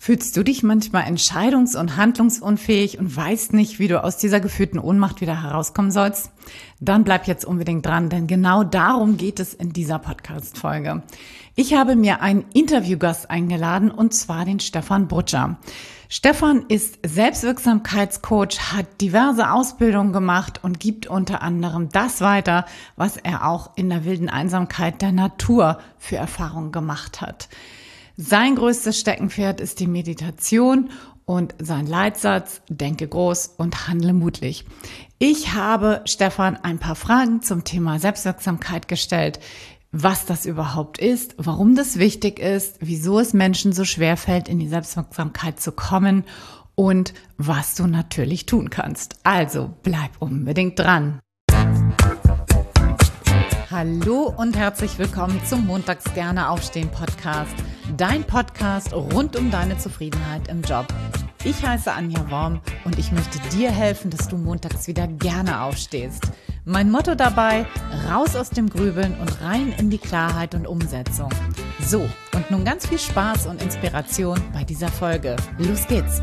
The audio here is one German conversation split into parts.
Fühlst du dich manchmal entscheidungs- und handlungsunfähig und weißt nicht, wie du aus dieser gefühlten Ohnmacht wieder herauskommen sollst? Dann bleib jetzt unbedingt dran, denn genau darum geht es in dieser Podcast-Folge. Ich habe mir einen Interviewgast eingeladen, und zwar den Stefan Brutscher. Stefan ist Selbstwirksamkeitscoach, hat diverse Ausbildungen gemacht und gibt unter anderem das weiter, was er auch in der wilden Einsamkeit der Natur für Erfahrungen gemacht hat. Sein größtes Steckenpferd ist die Meditation und sein Leitsatz: Denke groß und handle mutig. Ich habe Stefan ein paar Fragen zum Thema Selbstwirksamkeit gestellt, was das überhaupt ist, warum das wichtig ist, wieso es Menschen so schwer fällt, in die Selbstwirksamkeit zu kommen und was du natürlich tun kannst. Also bleib unbedingt dran. Hallo und herzlich willkommen zum Montags gerne aufstehen Podcast. Dein Podcast rund um deine Zufriedenheit im Job. Ich heiße Anja Worm und ich möchte dir helfen, dass du montags wieder gerne aufstehst. Mein Motto dabei: raus aus dem Grübeln und rein in die Klarheit und Umsetzung. So, und nun ganz viel Spaß und Inspiration bei dieser Folge. Los geht's!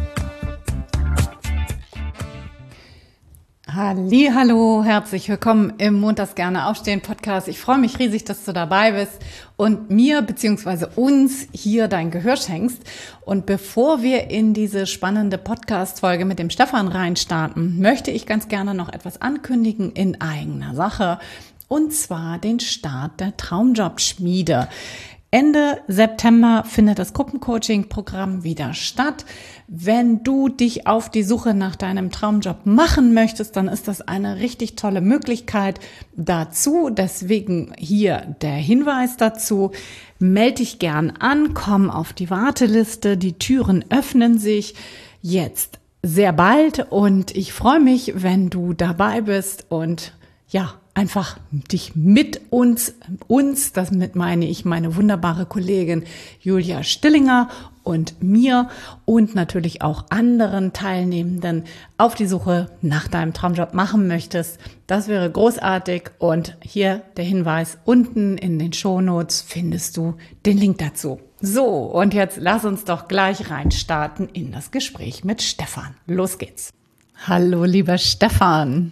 Hallo, herzlich willkommen im Montags gerne aufstehen Podcast. Ich freue mich riesig, dass du dabei bist und mir bzw. uns hier dein Gehör schenkst. Und bevor wir in diese spannende Podcast-Folge mit dem Stefan reinstarten, möchte ich ganz gerne noch etwas ankündigen in eigener Sache, und zwar den Start der Traumjobschmiede. Ende September findet das Gruppencoaching-Programm wieder statt. Wenn du dich auf die Suche nach deinem Traumjob machen möchtest, dann ist das eine richtig tolle Möglichkeit dazu. Deswegen hier der Hinweis dazu: melde dich gern an, komm auf die Warteliste. Die Türen öffnen sich jetzt sehr bald und ich freue mich, wenn du dabei bist und ja, einfach dich mit uns, damit meine ich meine wunderbare Kollegin Julia Stillinger und mir und natürlich auch anderen Teilnehmenden auf die Suche nach deinem Traumjob machen möchtest. Das wäre großartig, und hier der Hinweis: unten in den Shownotes findest du den Link dazu. So, und jetzt lass uns doch gleich reinstarten in das Gespräch mit Stefan. Los geht's. Hallo, lieber Stefan.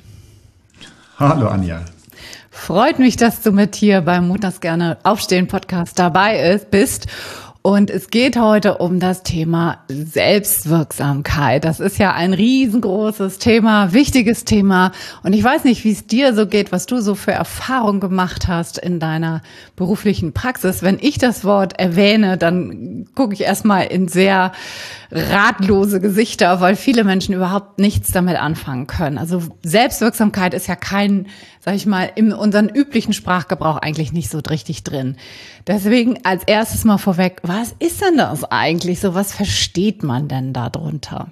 Hallo Anja. Freut mich, dass du mit hier beim Montags gerne aufstehen Podcast dabei bist. Und es geht heute um das Thema Selbstwirksamkeit. Das ist ja ein riesengroßes Thema, wichtiges Thema. Und ich weiß nicht, wie es dir so geht, was du so für Erfahrungen gemacht hast in deiner beruflichen Praxis. Wenn ich das Wort erwähne, dann gucke ich erstmal in sehr ratlose Gesichter, weil viele Menschen überhaupt nichts damit anfangen können. Also Selbstwirksamkeit ist ja kein, sag ich mal, in unserem üblichen Sprachgebrauch eigentlich nicht so richtig drin. Deswegen als erstes mal vorweg: Was ist denn das eigentlich so? Was versteht man denn darunter?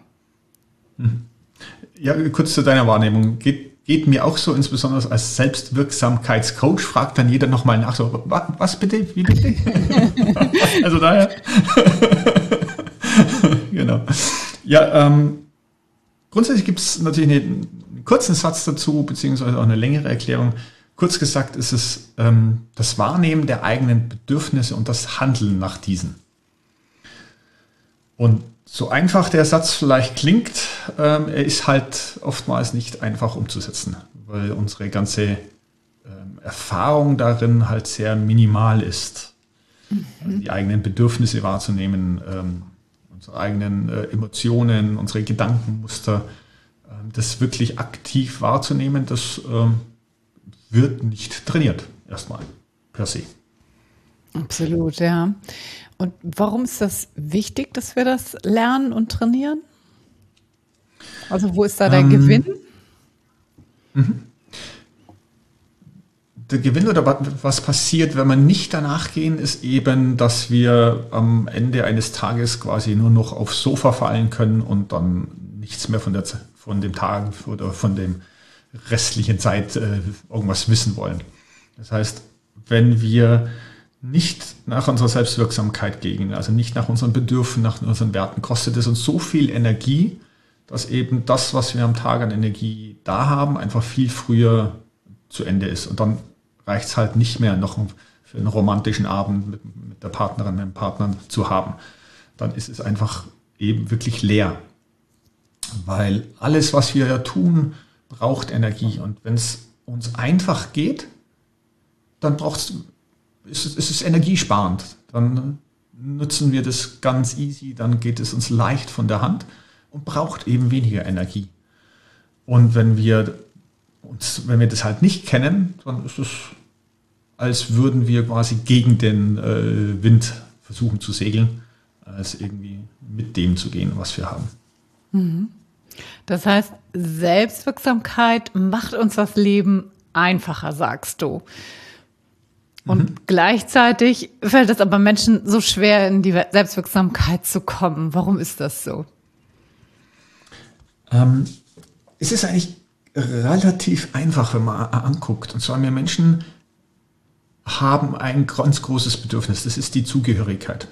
Ja, kurz zu deiner Wahrnehmung. Geht mir auch so, insbesondere als Selbstwirksamkeitscoach, fragt dann jeder nochmal nach, so, was bitte, wie bitte? Also daher, genau. Ja, grundsätzlich gibt es natürlich einen kurzen Satz dazu, beziehungsweise auch eine längere Erklärung. Kurz gesagt ist es das Wahrnehmen der eigenen Bedürfnisse und das Handeln nach diesen. Und so einfach der Satz vielleicht klingt, er ist halt oftmals nicht einfach umzusetzen, weil unsere ganze Erfahrung darin halt sehr minimal ist. Also die eigenen Bedürfnisse wahrzunehmen, unsere eigenen Emotionen, unsere Gedankenmuster, das wirklich aktiv wahrzunehmen, das wird nicht trainiert, erstmal per se. Absolut, ja. Und warum ist das wichtig, dass wir das lernen und trainieren? Also wo ist da der Gewinn? Der Gewinn oder was passiert, wenn wir nicht danach gehen, ist eben, dass wir am Ende eines Tages quasi nur noch aufs Sofa fallen können und dann nichts mehr von dem Tag oder von dem restlichen Zeit irgendwas wissen wollen. Das heißt, wenn wir nicht nach unserer Selbstwirksamkeit gehen, also nicht nach unseren Bedürfnissen, nach unseren Werten, kostet es uns so viel Energie, dass eben das, was wir am Tag an Energie da haben, einfach viel früher zu Ende ist. Und dann reicht es halt nicht mehr, noch für einen romantischen Abend mit der Partnerin, mit dem Partner zu haben. Dann ist es einfach eben wirklich leer. Weil alles, was wir ja tun, braucht Energie. Und wenn es uns einfach geht, dann ist es energiesparend. Dann nutzen wir das ganz easy, dann geht es uns leicht von der Hand und braucht eben weniger Energie. Und wenn wir das halt nicht kennen, dann ist es, als würden wir quasi gegen den Wind versuchen zu segeln, als irgendwie mit dem zu gehen, was wir haben. Das heißt, Selbstwirksamkeit macht uns das Leben einfacher, sagst du. Und gleichzeitig fällt es aber Menschen so schwer, in die Selbstwirksamkeit zu kommen. Warum ist das so? Es ist eigentlich relativ einfach, wenn man anguckt. Und zwar, wir Menschen haben ein ganz großes Bedürfnis, das ist die Zugehörigkeit.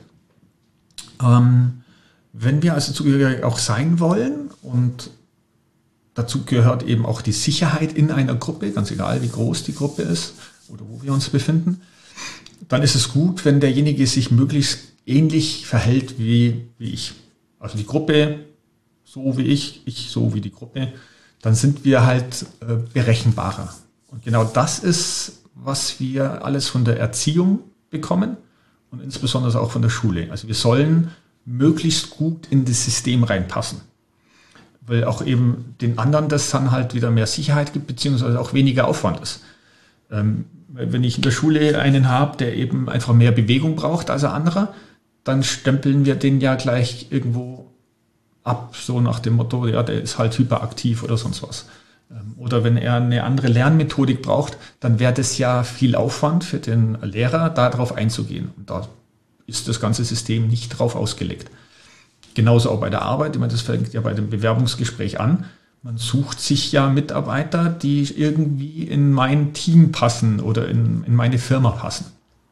Wenn wir also zugehörig auch sein wollen, und dazu gehört eben auch die Sicherheit in einer Gruppe, ganz egal wie groß die Gruppe ist oder wo wir uns befinden, dann ist es gut, wenn derjenige sich möglichst ähnlich verhält wie ich. Also die Gruppe so wie ich so wie die Gruppe, dann sind wir halt berechenbarer. Und genau das ist, was wir alles von der Erziehung bekommen und insbesondere auch von der Schule. Also wir sollen möglichst gut in das System reinpassen, weil auch eben den anderen das dann halt wieder mehr Sicherheit gibt, beziehungsweise auch weniger Aufwand ist. Wenn ich in der Schule einen habe, der eben einfach mehr Bewegung braucht als ein anderer, dann stempeln wir den ja gleich irgendwo ab, so nach dem Motto, ja, der ist halt hyperaktiv oder sonst was. Oder wenn er eine andere Lernmethodik braucht, dann wäre das ja viel Aufwand für den Lehrer, darauf einzugehen. Und da ist das ganze System nicht drauf ausgelegt. Genauso auch bei der Arbeit, ich meine, das fängt ja bei dem Bewerbungsgespräch an. Man sucht sich ja Mitarbeiter, die irgendwie in mein Team passen oder in meine Firma passen.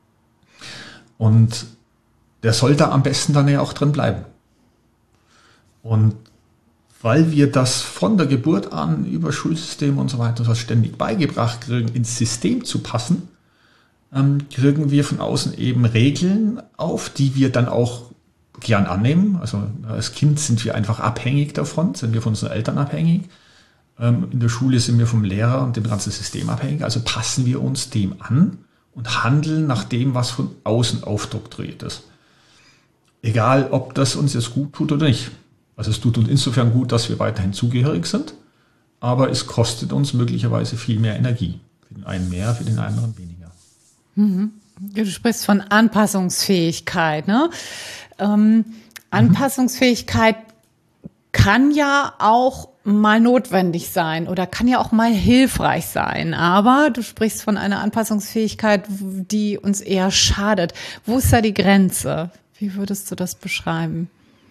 Und der soll da am besten dann ja auch drin bleiben. Und weil wir das von der Geburt an über Schulsystem und so weiter und so ständig beigebracht kriegen, ins System zu passen, kriegen wir von außen eben Regeln auf, die wir dann auch gern annehmen. Also als Kind sind wir einfach abhängig davon, sind wir von unseren Eltern abhängig. In der Schule sind wir vom Lehrer und dem ganzen System abhängig. Also passen wir uns dem an und handeln nach dem, was von außen aufdoktriert ist. Egal, ob das uns jetzt gut tut oder nicht. Also es tut uns insofern gut, dass wir weiterhin zugehörig sind, aber es kostet uns möglicherweise viel mehr Energie. Für den einen mehr, für den anderen weniger. Du sprichst von Anpassungsfähigkeit, ne? Anpassungsfähigkeit kann ja auch mal notwendig sein oder kann ja auch mal hilfreich sein. Aber du sprichst von einer Anpassungsfähigkeit, die uns eher schadet. Wo ist da die Grenze? Wie würdest du das beschreiben?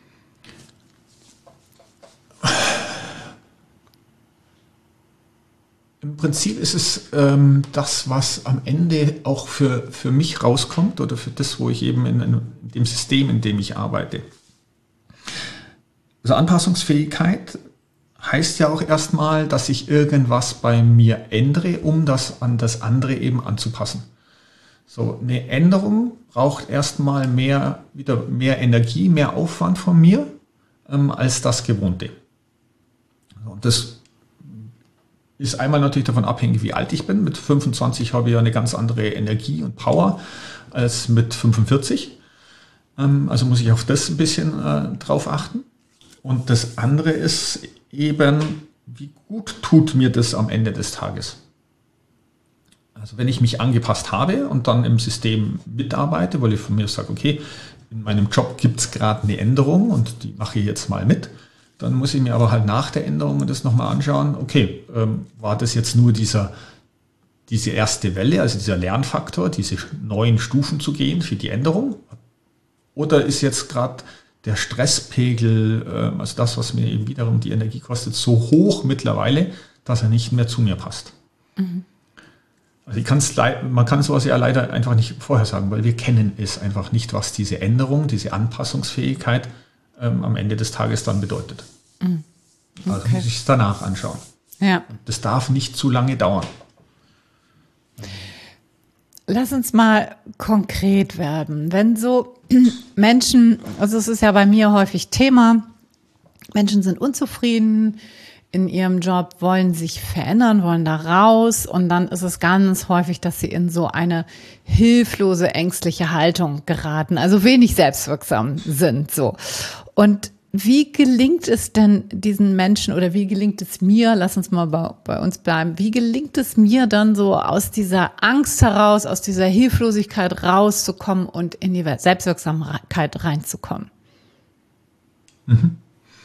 Im Prinzip ist es das, was am Ende auch für mich rauskommt oder für das, wo ich eben in dem System, in dem ich arbeite. Also Anpassungsfähigkeit heißt ja auch erstmal, dass ich irgendwas bei mir ändere, um das an das andere eben anzupassen. So, eine Änderung braucht erstmal mehr Energie, mehr Aufwand von mir als das Gewohnte. Und das ist einmal natürlich davon abhängig, wie alt ich bin. Mit 25 habe ich ja eine ganz andere Energie und Power als mit 45. Also muss ich auf das ein bisschen drauf achten. Und das andere ist eben, wie gut tut mir das am Ende des Tages? Also wenn ich mich angepasst habe und dann im System mitarbeite, weil ich von mir sage, okay, in meinem Job gibt es gerade eine Änderung und die mache ich jetzt mal mit, dann muss ich mir aber halt nach der Änderung das nochmal anschauen, okay, war das jetzt nur diese erste Welle, also dieser Lernfaktor, diese neuen Stufen zu gehen für die Änderung? Oder ist jetzt gerade der Stresspegel, also das, was mir eben wiederum die Energie kostet, so hoch mittlerweile, dass er nicht mehr zu mir passt? Also man kann sowas ja leider einfach nicht vorhersagen, weil wir kennen es einfach nicht, was diese Änderung, diese Anpassungsfähigkeit am Ende des Tages dann bedeutet. Okay. Also muss ich es danach anschauen. Ja. Das darf nicht zu lange dauern. Lass uns mal konkret werden. Wenn so Menschen, also es ist ja bei mir häufig Thema, Menschen sind unzufrieden in ihrem Job, wollen sich verändern, wollen da raus und dann ist es ganz häufig, dass sie in so eine hilflose, ängstliche Haltung geraten, also wenig selbstwirksam sind, so. Und wie gelingt es denn diesen Menschen oder wie gelingt es mir, lass uns mal bei uns bleiben, wie gelingt es mir dann so aus dieser Angst heraus, aus dieser Hilflosigkeit rauszukommen und in die Selbstwirksamkeit reinzukommen? Mhm.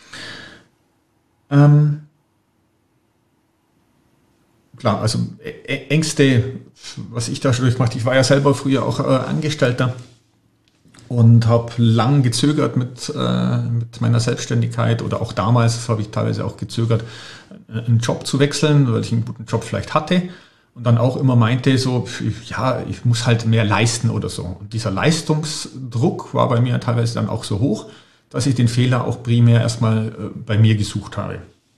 Klar, also Ängste, was ich da schon durchgemacht, ich war ja selber früher auch Angestellter und habe lang gezögert mit meiner Selbstständigkeit oder auch damals habe ich teilweise auch gezögert, einen Job zu wechseln, weil ich einen guten Job vielleicht hatte und dann auch immer meinte so, ja, ich muss halt mehr leisten oder so. Und dieser Leistungsdruck war bei mir teilweise dann auch so hoch, dass ich den Fehler auch primär erstmal bei mir gesucht habe.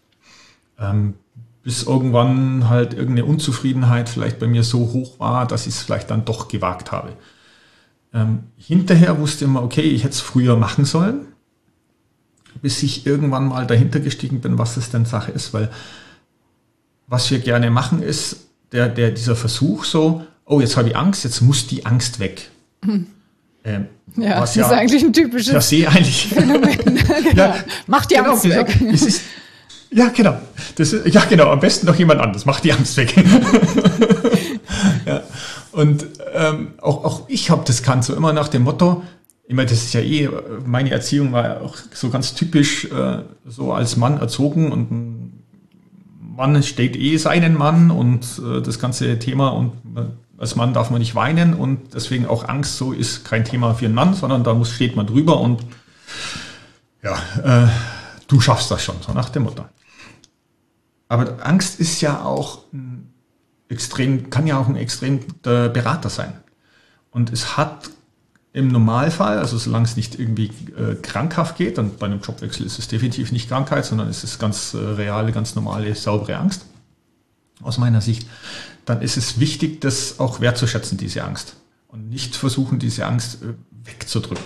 Bis irgendwann halt irgendeine Unzufriedenheit vielleicht bei mir so hoch war, dass ich es vielleicht dann doch gewagt habe. Hinterher wusste ich immer, okay, ich hätte es früher machen sollen, bis ich irgendwann mal dahinter gestiegen bin, was es denn Sache ist, weil was wir gerne machen ist, dieser Versuch so, oh, jetzt habe ich Angst, jetzt muss die Angst weg. Ja, das ist eigentlich ein typisches Phänomen. Genau. Ja, mach die Angst weg. Ja, genau. Genau. Am besten noch jemand anderes. Mach die Angst weg. Ja. Und auch ich habe das gekannt, so immer nach dem Motto, ich meine, das ist ja meine Erziehung war ja auch so ganz typisch so als Mann erzogen und ein Mann steht seinen Mann und das ganze Thema und als Mann darf man nicht weinen und deswegen auch Angst so ist kein Thema für einen Mann, sondern da steht man drüber und ja, du schaffst das schon, so nach dem Motto. Aber Angst ist ja auch kann ja auch ein extrem guter Berater sein. Und es hat im Normalfall, also solange es nicht irgendwie krankhaft geht, und bei einem Jobwechsel ist es definitiv nicht Krankheit, sondern es ist ganz reale, ganz normale, saubere Angst, aus meiner Sicht, dann ist es wichtig, das auch wertzuschätzen, diese Angst. Und nicht versuchen, diese Angst wegzudrücken.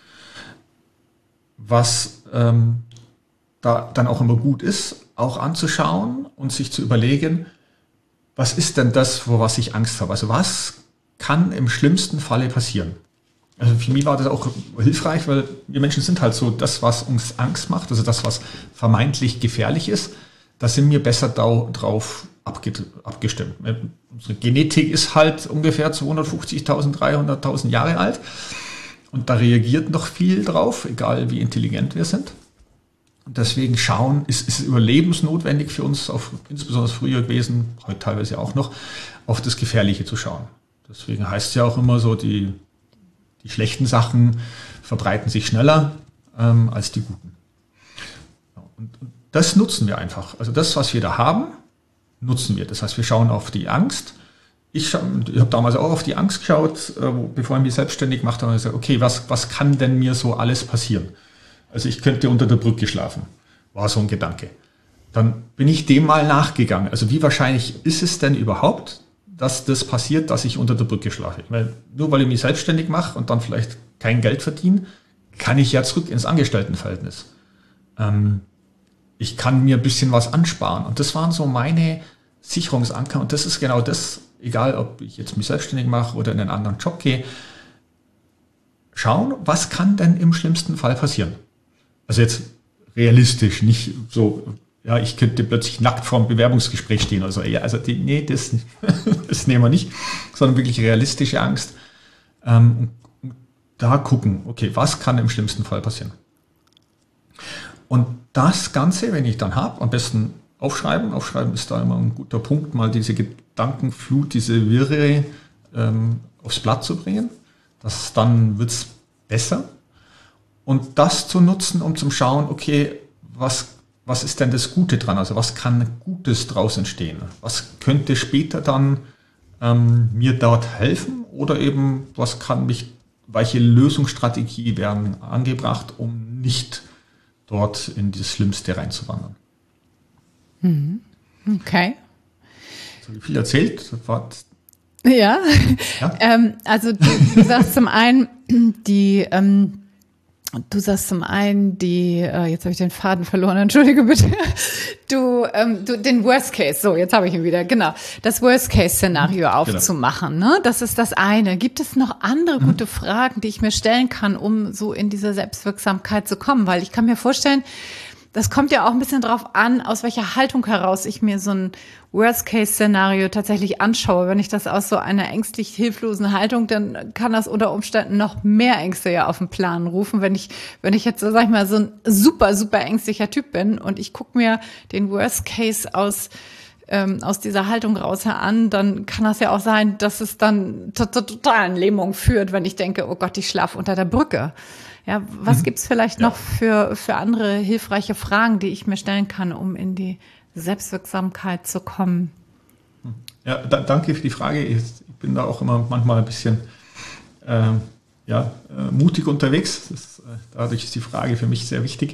Was da dann auch immer gut ist, auch anzuschauen und sich zu überlegen, was ist denn das, vor was ich Angst habe? Also was kann im schlimmsten Falle passieren? Also für mich war das auch hilfreich, weil wir Menschen sind halt so, das, was uns Angst macht, also das, was vermeintlich gefährlich ist, da sind wir besser drauf abgestimmt. Unsere Genetik ist halt ungefähr 250.000, 300.000 Jahre alt und da reagiert noch viel drauf, egal wie intelligent wir sind. Und deswegen ist überlebensnotwendig für uns, insbesondere früher gewesen, heute teilweise auch noch, auf das Gefährliche zu schauen. Deswegen heißt es ja auch immer so, die schlechten Sachen verbreiten sich schneller als die guten. Und das nutzen wir einfach. Also das, was wir da haben, nutzen wir. Das heißt, wir schauen auf die Angst. Ich habe damals auch auf die Angst geschaut, bevor ich mich selbstständig gemacht habe und gesagt, okay, was kann denn mir so alles passieren? Also ich könnte unter der Brücke schlafen, war so ein Gedanke. Dann bin ich dem mal nachgegangen. Also wie wahrscheinlich ist es denn überhaupt, dass das passiert, dass ich unter der Brücke schlafe? Nur weil ich mich selbstständig mache und dann vielleicht kein Geld verdiene, kann ich ja zurück ins Angestelltenverhältnis. Ich kann mir ein bisschen was ansparen. Und das waren so meine Sicherungsanker. Und das ist genau das, egal ob ich jetzt mich selbstständig mache oder in einen anderen Job gehe, schauen, was kann denn im schlimmsten Fall passieren? Also jetzt realistisch, nicht so, ja, ich könnte plötzlich nackt vor einem Bewerbungsgespräch stehen oder so. Ja, also das nehmen wir nicht, sondern wirklich realistische Angst. Und da gucken, okay, was kann im schlimmsten Fall passieren? Und das Ganze, wenn ich dann habe, am besten aufschreiben. Aufschreiben ist da immer ein guter Punkt, mal diese Gedankenflut, diese Wirre aufs Blatt zu bringen. Dann wird es besser. Und das zu nutzen, um zu schauen, okay, was ist denn das Gute dran? Also was kann Gutes draus entstehen? Was könnte später dann mir dort helfen? Oder eben, welche Lösungsstrategie werden angebracht, um nicht dort in das Schlimmste reinzuwandern? Okay. So viel erzählt, Ja, Ja? also du sagst zum einen, jetzt habe ich den Faden verloren, entschuldige bitte, den Worst Case, so, jetzt habe ich ihn wieder, genau, das Worst Case Szenario aufzumachen, ne? Das ist das eine. Gibt es noch andere gute Fragen, die ich mir stellen kann, um so in diese Selbstwirksamkeit zu kommen? Weil ich kann mir vorstellen, das kommt ja auch ein bisschen drauf an, aus welcher Haltung heraus ich mir so ein Worst-Case-Szenario tatsächlich anschaue. Wenn ich das aus so einer ängstlich hilflosen Haltung, dann kann das unter Umständen noch mehr Ängste ja auf den Plan rufen. Wenn ich jetzt, sag ich mal, so ein super, super ängstlicher Typ bin und ich gucke mir den Worst-Case aus dieser Haltung raus an, dann kann das ja auch sein, dass es dann zur totalen Lähmung führt, wenn ich denke, oh Gott, ich schlafe unter der Brücke. Ja, was gibt's vielleicht noch für andere hilfreiche Fragen, die ich mir stellen kann, um in die Selbstwirksamkeit zu kommen? Ja, danke für die Frage. Ich bin da auch immer manchmal ein bisschen mutig unterwegs. Dadurch ist die Frage für mich sehr wichtig.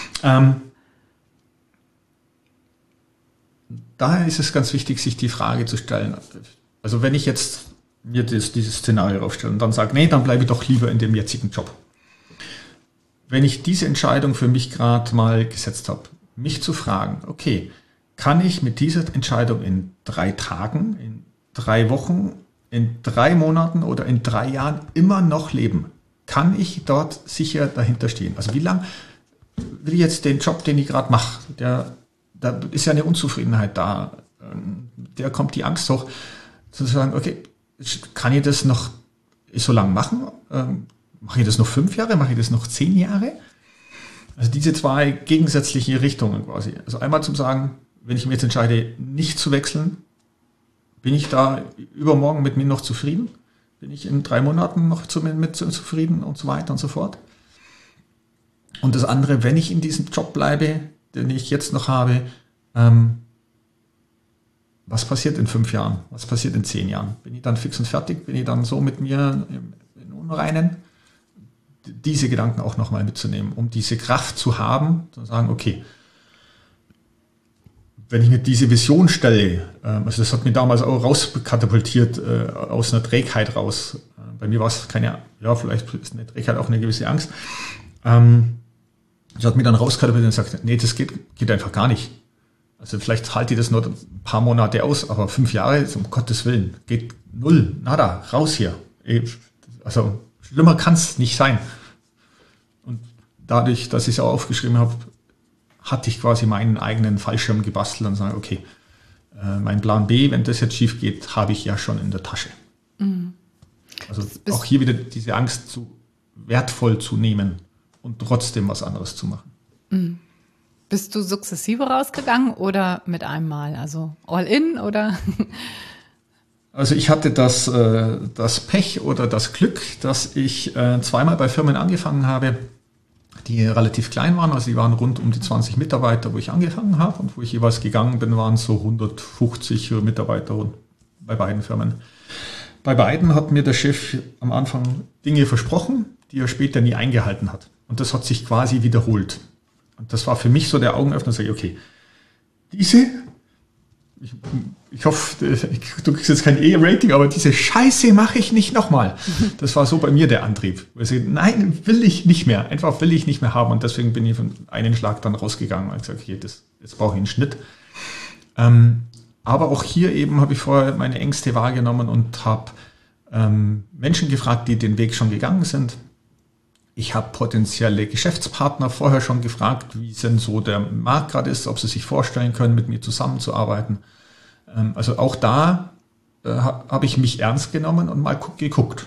Daher ist es ganz wichtig, sich die Frage zu stellen. Also wenn ich jetzt mir dieses Szenario aufstelle und dann sage, nee, dann bleibe ich doch lieber in dem jetzigen Job. Wenn ich diese Entscheidung für mich gerade mal gesetzt habe, mich zu fragen, okay, kann ich mit dieser Entscheidung in 3 Tagen, in 3 Wochen, in 3 Monaten oder in 3 Jahren immer noch leben? Kann ich dort sicher dahinter stehen? Also wie lange will ich jetzt den Job, den ich gerade mache, da ist ja eine Unzufriedenheit da, der kommt die Angst hoch, zu sagen, okay, kann ich das noch so lange machen? Mache ich das noch 5 Jahre? Mache ich das noch 10 Jahre? Also diese 2 gegensätzliche Richtungen quasi. Also einmal zum Sagen, wenn ich mir jetzt entscheide, nicht zu wechseln, bin ich da übermorgen mit mir noch zufrieden? Bin ich in 3 Monaten noch mit zufrieden und so weiter und so fort? Und das andere, wenn ich in diesem Job bleibe, den ich jetzt noch habe, was passiert in 5 Jahren? Was passiert in 10 Jahren? Bin ich dann fix und fertig? Bin ich dann so mit mir in Unreinen? Diese Gedanken auch nochmal mitzunehmen, um diese Kraft zu haben, zu sagen, okay, wenn ich mir diese Vision stelle, also das hat mich damals auch rauskatapultiert, aus einer Trägheit raus. Bei mir war es vielleicht ist eine Trägheit auch eine gewisse Angst. Das hat mich dann rauskatapultiert und gesagt, nee, das geht einfach gar nicht. Also vielleicht halte ich das nur ein paar Monate aus, aber 5 Jahre, um Gottes Willen, geht null, nada, raus hier. Also schlimmer kann es nicht sein. Und dadurch, dass ich es auch aufgeschrieben habe, hatte ich quasi meinen eigenen Fallschirm gebastelt und sage, okay, mein Plan B, wenn das jetzt schief geht, habe ich ja schon in der Tasche. Mhm. Also auch hier wieder diese Angst wertvoll zu nehmen und trotzdem was anderes zu machen. Mhm. Bist du sukzessive rausgegangen oder mit einem Mal? Also all in oder? Also ich hatte das Pech oder das Glück, dass ich 2-mal bei Firmen angefangen habe, die relativ klein waren. Also die waren rund um die 20 Mitarbeiter, wo ich angefangen habe. Und wo ich jeweils gegangen bin, waren so 150 Mitarbeiter bei beiden Firmen. Bei beiden hat mir der Chef am Anfang Dinge versprochen, die er später nie eingehalten hat. Und das hat sich quasi wiederholt. Und das war für mich so der Augenöffner, sage ich, okay, ich hoffe, du kriegst jetzt kein E-Rating, aber diese Scheiße mache ich nicht nochmal. Das war so bei mir der Antrieb. Also, nein, will ich nicht mehr. Einfach will ich nicht mehr haben. Und deswegen bin ich von einem Schlag dann rausgegangen und gesagt, okay, jetzt brauche ich einen Schnitt. Aber auch hier eben habe ich vorher meine Ängste wahrgenommen und habe Menschen gefragt, die den Weg schon gegangen sind. Ich habe potenzielle Geschäftspartner vorher schon gefragt, wie denn so der Markt gerade ist, ob sie sich vorstellen können, mit mir zusammenzuarbeiten. Also auch da habe ich mich ernst genommen und mal geguckt.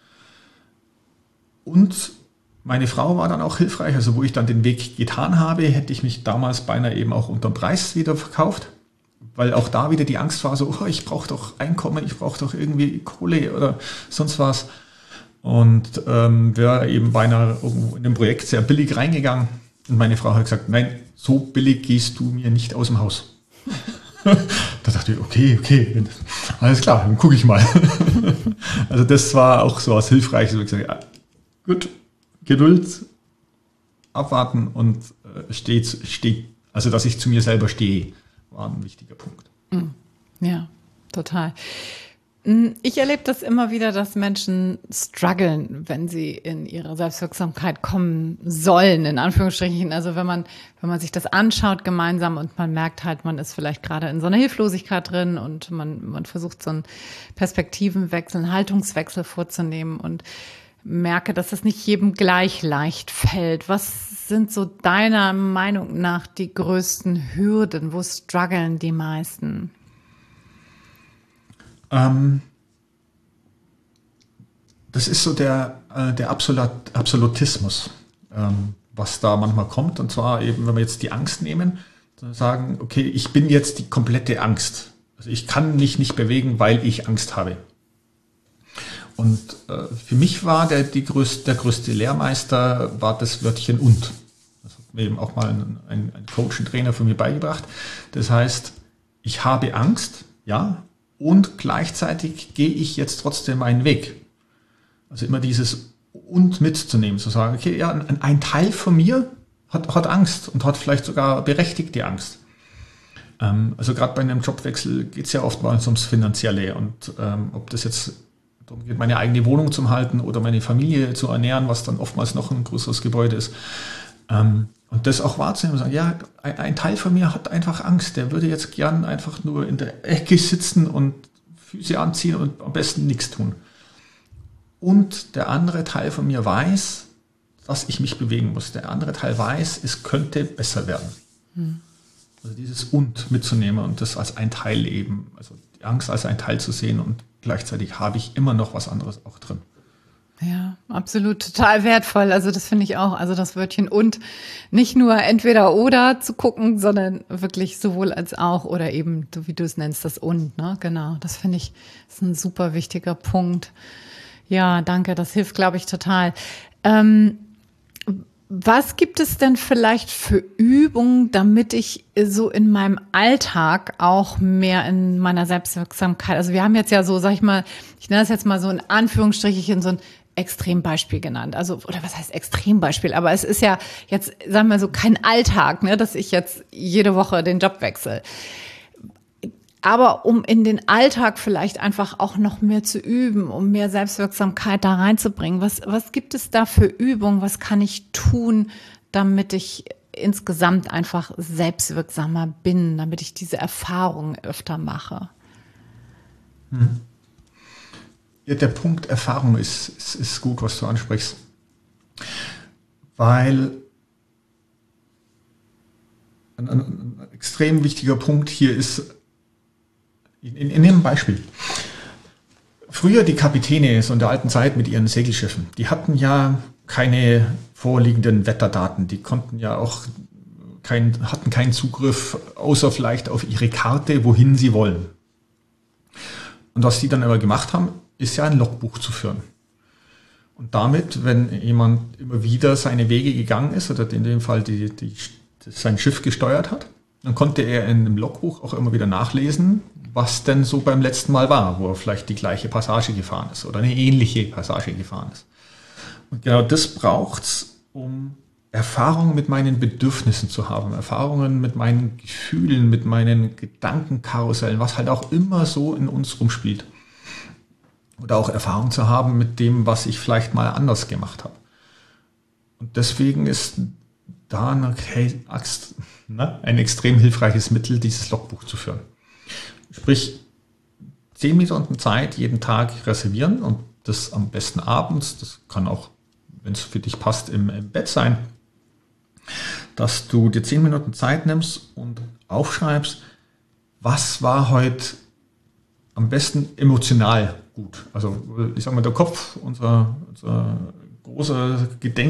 Und meine Frau war dann auch hilfreich. Also wo ich dann den Weg getan habe, hätte ich mich damals beinahe eben auch unterm Preis wieder verkauft. Weil auch da wieder die Angst war, so, ich brauche doch Einkommen, ich brauche doch irgendwie Kohle oder sonst was. Und wäre eben beinahe irgendwo in dem Projekt sehr billig reingegangen. Und meine Frau hat gesagt, nein, so billig gehst du mir nicht aus dem Haus. Da dachte ich, okay, alles klar, dann gucke ich mal. Also das war auch so was Hilfreiches. Ich gesagt, ja, gut, Geduld, abwarten und also dass ich zu mir selber stehe, war ein wichtiger Punkt. Ja, total. Ich erlebe das immer wieder, dass Menschen strugglen, wenn sie in ihre Selbstwirksamkeit kommen sollen, in Anführungsstrichen. Also wenn man sich das anschaut gemeinsam und man merkt halt, man ist vielleicht gerade in so einer Hilflosigkeit drin und man versucht so einen Perspektivenwechsel, einen Haltungswechsel vorzunehmen und merke, dass es nicht jedem gleich leicht fällt. Was sind so deiner Meinung nach die größten Hürden? Wo strugglen die meisten? Das ist so der Absolutismus, was da manchmal kommt. Und zwar eben, wenn wir jetzt die Angst nehmen, dann sagen, okay, ich bin jetzt die komplette Angst. Also ich kann mich nicht bewegen, weil ich Angst habe. Und für mich war der größte Lehrmeister war das Wörtchen und. Das hat mir eben auch mal ein Coach, ein Trainer von mir beigebracht. Das heißt, ich habe Angst, ja, und gleichzeitig gehe ich jetzt trotzdem meinen Weg. Also immer dieses und mitzunehmen, zu sagen, okay, ja, ein Teil von mir hat Angst und hat vielleicht sogar berechtigte Angst. Also gerade bei einem Jobwechsel geht es ja oftmals ums Finanzielle und ob das jetzt darum geht, meine eigene Wohnung zu halten oder meine Familie zu ernähren, was dann oftmals noch ein größeres Gebäude ist. Und das auch wahrzunehmen und sagen, ja, ein Teil von mir hat einfach Angst, der würde jetzt gern einfach nur in der Ecke sitzen und Füße anziehen und am besten nichts tun. Und der andere Teil von mir weiß, dass ich mich bewegen muss. Der andere Teil weiß, es könnte besser werden. Also dieses und mitzunehmen und das als ein Teil eben, also die Angst als ein Teil zu sehen und gleichzeitig habe ich immer noch was anderes auch drin. Ja, absolut, total wertvoll. Also das finde ich auch, also das Wörtchen und nicht nur entweder oder zu gucken, sondern wirklich sowohl als auch oder eben, wie du es nennst, das und, ne? Genau, das finde ich, ist ein super wichtiger Punkt. Ja, danke, das hilft, glaube ich, total. Was gibt es denn vielleicht für Übungen, damit ich so in meinem Alltag auch mehr in meiner Selbstwirksamkeit, also wir haben jetzt ja so, sag ich mal, ich nenne das jetzt mal so in Anführungsstrichen so ein Extrembeispiel genannt. Also, oder was heißt Extrembeispiel? Aber es ist ja jetzt, sagen wir so, kein Alltag, ne, dass ich jetzt jede Woche den Job wechsle. Aber um in den Alltag vielleicht einfach auch noch mehr zu üben, um mehr Selbstwirksamkeit da reinzubringen, was gibt es da für Übungen? Was kann ich tun, damit ich insgesamt einfach selbstwirksamer bin, damit ich diese Erfahrungen öfter mache? Ja, der Punkt Erfahrung ist gut, was du ansprichst. Weil ein extrem wichtiger Punkt hier ist, in einem Beispiel. Früher die Kapitäne so in der alten Zeit mit ihren Segelschiffen, die hatten ja keine vorliegenden Wetterdaten, die konnten ja auch hatten keinen Zugriff, außer vielleicht auf ihre Karte, wohin sie wollen. Und was die dann aber gemacht haben, ist ja ein Logbuch zu führen. Und damit, wenn jemand immer wieder seine Wege gegangen ist, oder in dem Fall sein Schiff gesteuert hat, dann konnte er in dem Logbuch auch immer wieder nachlesen, was denn so beim letzten Mal war, wo er vielleicht die gleiche Passage gefahren ist oder eine ähnliche Passage gefahren ist. Und genau das braucht's, um Erfahrungen mit meinen Bedürfnissen zu haben, Erfahrungen mit meinen Gefühlen, mit meinen Gedankenkarussellen, was halt auch immer so in uns rumspielt. Oder auch Erfahrung zu haben mit dem, was ich vielleicht mal anders gemacht habe. Und deswegen ist da ein extrem hilfreiches Mittel, dieses Logbuch zu führen. Sprich, 10 Minuten Zeit jeden Tag reservieren und das am besten abends, das kann auch, wenn es für dich passt, im Bett sein, dass du dir 10 Minuten Zeit nimmst und aufschreibst, was war heute am besten emotional gut. Also ich sage mal, der Kopf, unser große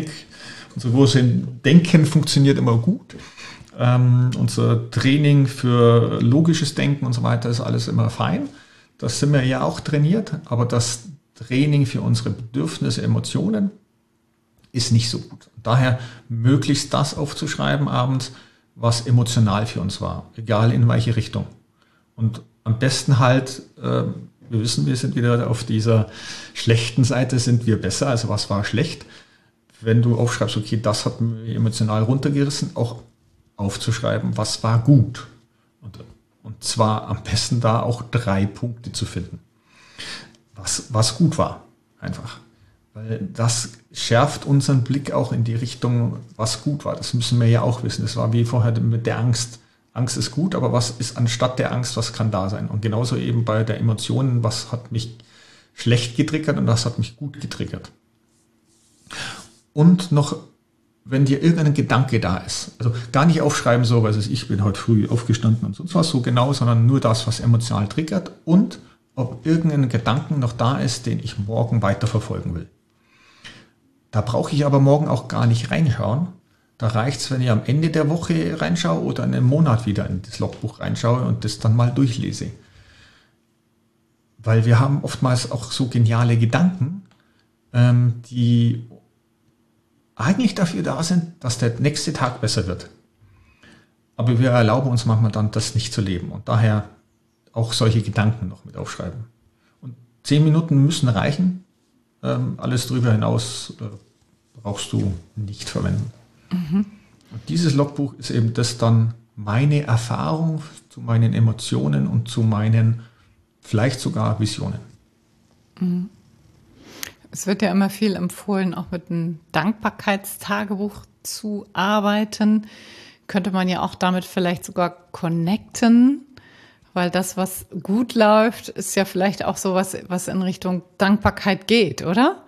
Denken funktioniert immer gut. Unser Training für logisches Denken und so weiter ist alles immer fein. Das sind wir ja auch trainiert, aber das Training für unsere Bedürfnisse, Emotionen ist nicht so gut. Daher möglichst das aufzuschreiben abends, was emotional für uns war, egal in welche Richtung. Und am besten halt, wir wissen, wir sind wieder auf dieser schlechten Seite, sind wir besser, also was war schlecht. Wenn du aufschreibst, okay, das hat mich emotional runtergerissen, auch aufzuschreiben, was war gut. Und zwar am besten da auch 3 Punkte zu finden. was gut war, einfach. Weil das schärft unseren Blick auch in die Richtung, was gut war. Das müssen wir ja auch wissen. Das war wie vorher mit der Angst. Angst ist gut, aber was ist anstatt der Angst, was kann da sein? Und genauso eben bei der Emotionen, was hat mich schlecht getriggert und was hat mich gut getriggert. Und noch, wenn dir irgendein Gedanke da ist, also gar nicht aufschreiben, so, was ist, ich bin heute früh aufgestanden und sonst was so genau, sondern nur das, was emotional triggert und ob irgendein Gedanken noch da ist, den ich morgen weiterverfolgen will. Da brauche ich aber morgen auch gar nicht reinschauen. Da reicht es, wenn ich am Ende der Woche reinschaue oder in einem Monat wieder in das Logbuch reinschaue und das dann mal durchlese. Weil wir haben oftmals auch so geniale Gedanken, die eigentlich dafür da sind, dass der nächste Tag besser wird. Aber wir erlauben uns manchmal dann, das nicht zu leben. Und daher auch solche Gedanken noch mit aufschreiben. Und 10 Minuten müssen reichen. Alles darüber hinaus brauchst du nicht verwenden. Mhm. Und dieses Logbuch ist eben das dann meine Erfahrung zu meinen Emotionen und zu meinen vielleicht sogar Visionen. Mhm. Es wird ja immer viel empfohlen, auch mit einem Dankbarkeitstagebuch zu arbeiten. Könnte man ja auch damit vielleicht sogar connecten, weil das, was gut läuft, ist ja vielleicht auch sowas, was in Richtung Dankbarkeit geht, oder?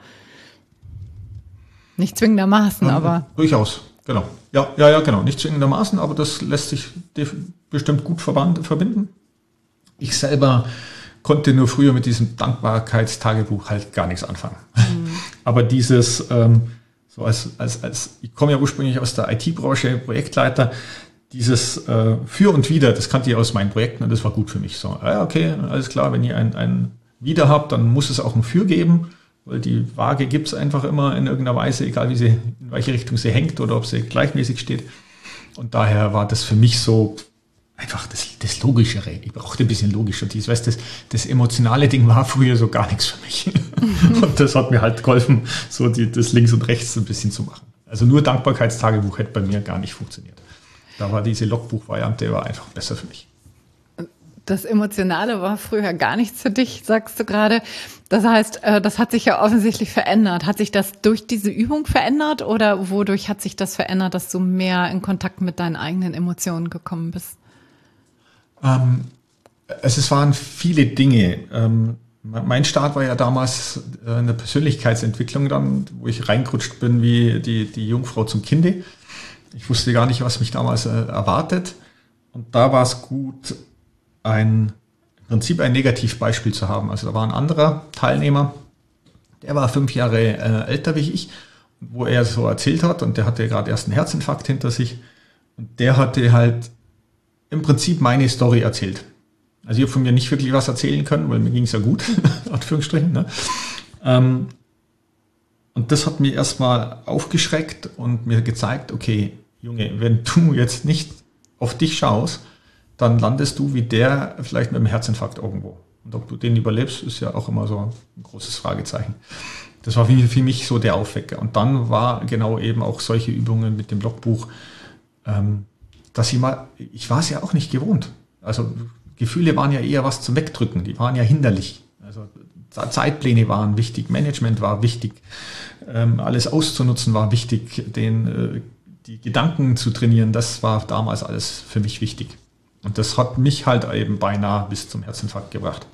Nicht zwingendermaßen, aber... Durchaus, genau. Ja, genau. Nicht zwingendermaßen, aber das lässt sich bestimmt gut verbinden. Ich selber konnte nur früher mit diesem Dankbarkeitstagebuch halt gar nichts anfangen. Mhm. Aber dieses, so ich komme ja ursprünglich aus der IT-Branche, Projektleiter, dieses Für und Wider, das kannte ich aus meinen Projekten und das war gut für mich. So, ja, okay, alles klar, wenn ihr ein Wider habt, dann muss es auch ein Für geben, weil die Waage gibt es einfach immer in irgendeiner Weise, egal in welche Richtung sie hängt oder ob sie gleichmäßig steht. Und daher war das für mich so einfach das Logischere. Ich brauchte ein bisschen logischer. Das emotionale Ding war früher so gar nichts für mich. Und das hat mir halt geholfen, so das links und rechts ein bisschen zu machen. Also nur Dankbarkeitstagebuch hätte bei mir gar nicht funktioniert. Da war diese Logbuch-Variante einfach besser für mich. Das Emotionale war früher gar nichts für dich, sagst du gerade. Das heißt, das hat sich ja offensichtlich verändert. Hat sich das durch diese Übung verändert oder wodurch hat sich das verändert, dass du mehr in Kontakt mit deinen eigenen Emotionen gekommen bist? Es waren viele Dinge. Mein Start war ja damals eine Persönlichkeitsentwicklung dann, wo ich reingerutscht bin wie die Jungfrau zum Kinde. Ich wusste gar nicht, was mich damals erwartet. Und da war es gut, im Prinzip ein Negativbeispiel zu haben. Also da war ein anderer Teilnehmer, der war 5 Jahre älter wie ich, wo er so erzählt hat und der hatte gerade erst einen Herzinfarkt hinter sich. Und der hatte halt im Prinzip meine Story erzählt. Also ich habe von mir nicht wirklich was erzählen können, weil mir ging es ja gut, Anführungsstrichen. Ne? Und das hat mir erstmal aufgeschreckt und mir gezeigt, okay, Junge, wenn du jetzt nicht auf dich schaust, dann landest du wie der vielleicht mit einem Herzinfarkt irgendwo. Und ob du den überlebst, ist ja auch immer so ein großes Fragezeichen. Das war für mich so der Aufwecker. Und dann war genau eben auch solche Übungen mit dem Logbuch, dass ich war es ja auch nicht gewohnt. Also Gefühle waren ja eher was zum Wegdrücken, die waren ja hinderlich. Also Zeitpläne waren wichtig, Management war wichtig, alles auszunutzen war wichtig, die Gedanken zu trainieren, das war damals alles für mich wichtig. Und das hat mich halt eben beinahe bis zum Herzinfarkt gebracht.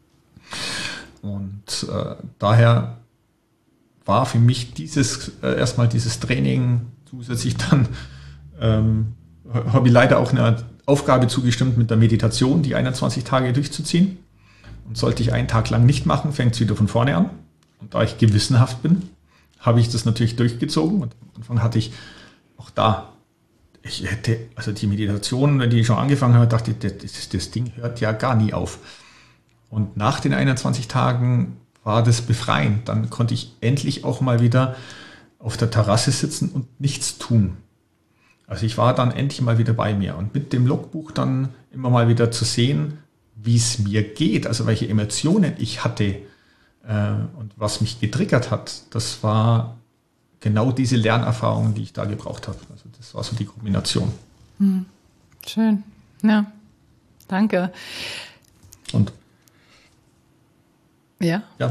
Und daher war für mich erstmal dieses Training, zusätzlich dann habe ich leider auch eine Aufgabe zugestimmt mit der Meditation, die 21 Tage durchzuziehen. Und sollte ich einen Tag lang nicht machen, fängt es wieder von vorne an. Und da ich gewissenhaft bin, habe ich das natürlich durchgezogen. Und am Anfang hatte ich auch da, also die Meditation, wenn die schon angefangen hat, dachte ich, das Ding hört ja gar nie auf. Und nach den 21 Tagen war das befreiend. Dann konnte ich endlich auch mal wieder auf der Terrasse sitzen und nichts tun. Also ich war dann endlich mal wieder bei mir und mit dem Logbuch dann immer mal wieder zu sehen, wie es mir geht, also welche Emotionen ich hatte und was mich getriggert hat, das war genau diese Lernerfahrung, die ich da gebraucht habe. Also das war so die Kombination. Schön, ja, danke. Und Ja. Ja.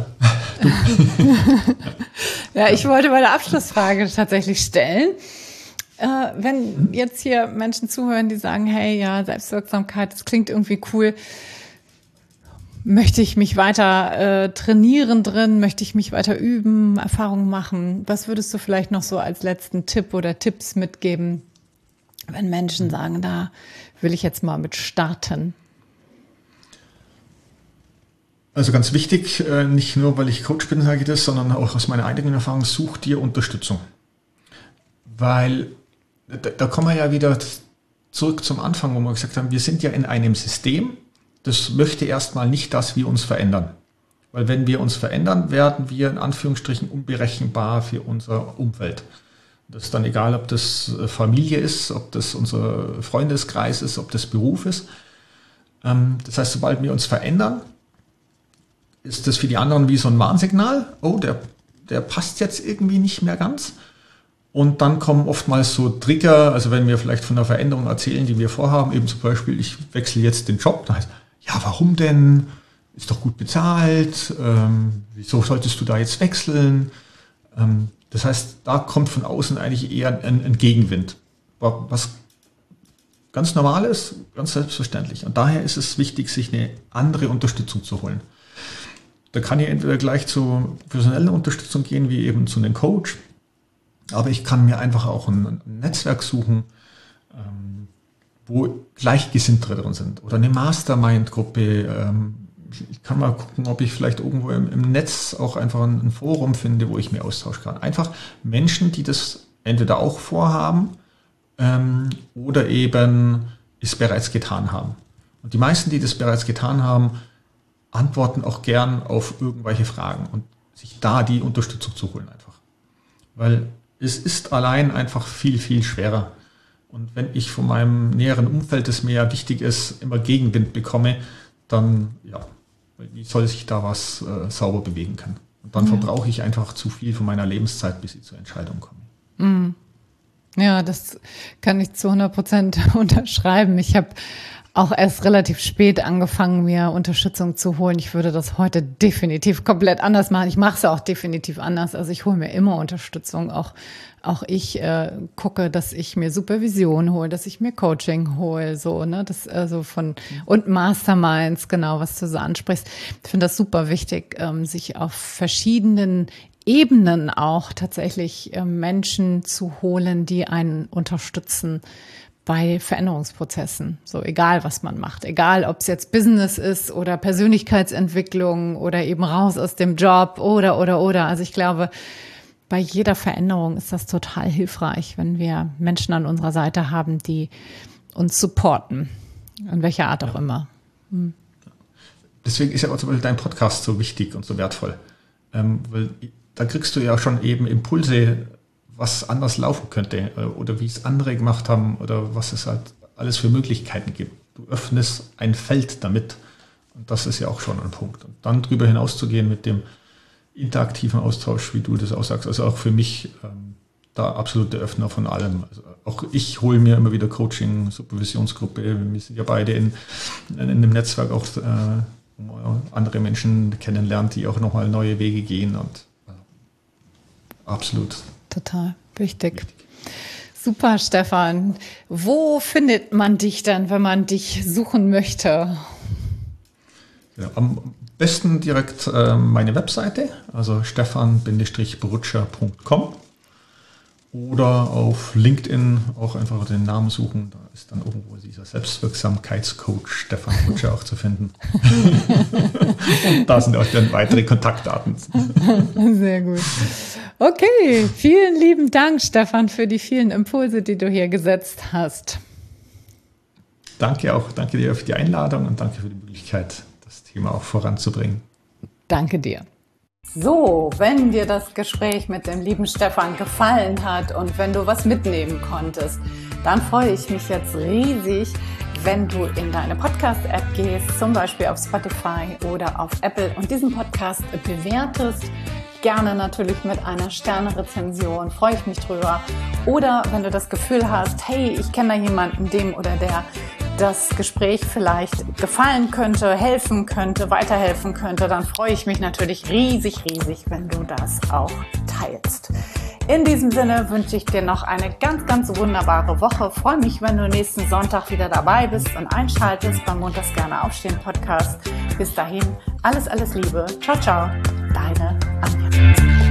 Ja, ich wollte meine Abschlussfrage tatsächlich stellen. Wenn jetzt hier Menschen zuhören, die sagen, hey, ja, Selbstwirksamkeit, das klingt irgendwie cool, möchte ich mich weiter trainieren drin, möchte ich mich weiter üben, Erfahrungen machen, was würdest du vielleicht noch so als letzten Tipp oder Tipps mitgeben, wenn Menschen sagen, da will ich jetzt mal mit starten? Also ganz wichtig, nicht nur, weil ich Coach bin, sage ich das, sondern auch aus meiner eigenen Erfahrung, such dir Unterstützung. Weil da kommen wir ja wieder zurück zum Anfang, wo wir gesagt haben, wir sind ja in einem System, das möchte erstmal nicht, dass wir uns verändern. Weil wenn wir uns verändern, werden wir in Anführungsstrichen unberechenbar für unser Umfeld. Das ist dann egal, ob das Familie ist, ob das unser Freundeskreis ist, ob das Beruf ist. Das heißt, sobald wir uns verändern, ist das für die anderen wie so ein Warnsignal. Oh, der passt jetzt irgendwie nicht mehr ganz. Und dann kommen oftmals so Trigger, also wenn wir vielleicht von einer Veränderung erzählen, die wir vorhaben, eben zum Beispiel, ich wechsle jetzt den Job, dann heißt, ja, warum denn? Ist doch gut bezahlt, wieso solltest du da jetzt wechseln? Das heißt, da kommt von außen eigentlich eher ein Gegenwind, was ganz normal ist, ganz selbstverständlich. Und daher ist es wichtig, sich eine andere Unterstützung zu holen. Da kann ich entweder gleich zu professioneller Unterstützung gehen, wie eben zu einem Coach, aber ich kann mir einfach auch ein Netzwerk suchen, wo Gleichgesinnte drin sind oder eine Mastermind-Gruppe. Ich kann mal gucken, ob ich vielleicht irgendwo im Netz auch einfach ein Forum finde, wo ich mir austauschen kann. Einfach Menschen, die das entweder auch vorhaben oder eben es bereits getan haben. Und die meisten, die das bereits getan haben, antworten auch gern auf irgendwelche Fragen und sich da die Unterstützung zu holen einfach. Weil es ist allein einfach viel, viel schwerer. Und wenn ich von meinem näheren Umfeld, das mir ja wichtig ist, immer Gegenwind bekomme, dann, ja, wie soll sich da was sauber bewegen können? Und dann verbrauche ich einfach zu viel von meiner Lebenszeit, bis ich zur Entscheidung komme. Mhm. Ja, das kann ich zu 100% unterschreiben. Ich habe auch erst relativ spät angefangen, mir Unterstützung zu holen. Ich würde das heute definitiv komplett anders machen. Ich mache es auch definitiv anders. Also ich hole mir immer Unterstützung. Auch ich gucke, dass ich mir Supervision hole, dass ich mir Coaching hole, so, ne, das also und Masterminds, genau, was du so ansprichst. Ich finde das super wichtig, sich auf verschiedenen Ebenen auch tatsächlich Menschen zu holen, die einen unterstützen bei Veränderungsprozessen. So egal, was man macht. Egal, ob es jetzt Business ist oder Persönlichkeitsentwicklung oder eben raus aus dem Job oder. Also ich glaube, bei jeder Veränderung ist das total hilfreich, wenn wir Menschen an unserer Seite haben, die uns supporten. In welcher Art auch immer. Deswegen ist ja auch zum Beispiel dein Podcast so wichtig und so wertvoll. Weil da kriegst du ja schon eben Impulse, was anders laufen könnte oder wie es andere gemacht haben oder was es halt alles für Möglichkeiten gibt. Du öffnest ein Feld damit und das ist ja auch schon ein Punkt. Und dann drüber hinaus zu gehen mit dem interaktiven Austausch, wie du das auch sagst, also auch für mich da absolute Öffner von allem. Also auch ich hole mir immer wieder Coaching, Supervisionsgruppe, wir sind ja beide in einem Netzwerk auch, wo man andere Menschen kennenlernt, die auch nochmal neue Wege gehen und absolut. Total wichtig. Super, Stefan. Wo findet man dich denn, wenn man dich suchen möchte? Ja, am besten direkt meine Webseite, also stefan-borutscher.com oder auf LinkedIn auch einfach den Namen suchen. Da ist dann irgendwo dieser Selbstwirksamkeitscoach Stefan Borutscher auch zu finden. Und da sind auch dann weitere Kontaktdaten. Sehr gut. Okay, vielen lieben Dank, Stefan, für die vielen Impulse, die du hier gesetzt hast. Danke auch, danke dir für die Einladung und danke für die Möglichkeit, das Thema auch voranzubringen. Danke dir. So, wenn dir das Gespräch mit dem lieben Stefan gefallen hat und wenn du was mitnehmen konntest, dann freue ich mich jetzt riesig, wenn du in deine Podcast-App gehst, zum Beispiel auf Spotify oder auf Apple und diesen Podcast bewertest. Gerne natürlich mit einer Sterne-Rezension, freue ich mich drüber. Oder wenn du das Gefühl hast, hey, ich kenne da jemanden, dem oder der das Gespräch vielleicht gefallen könnte, helfen könnte, weiterhelfen könnte, dann freue ich mich natürlich riesig, wenn du das auch teilst. In diesem Sinne wünsche ich dir noch eine ganz wunderbare Woche. Freue mich, wenn du nächsten Sonntag wieder dabei bist und einschaltest beim Montags gerne aufstehen Podcast. Bis dahin, alles Liebe. Ciao, deine Anja.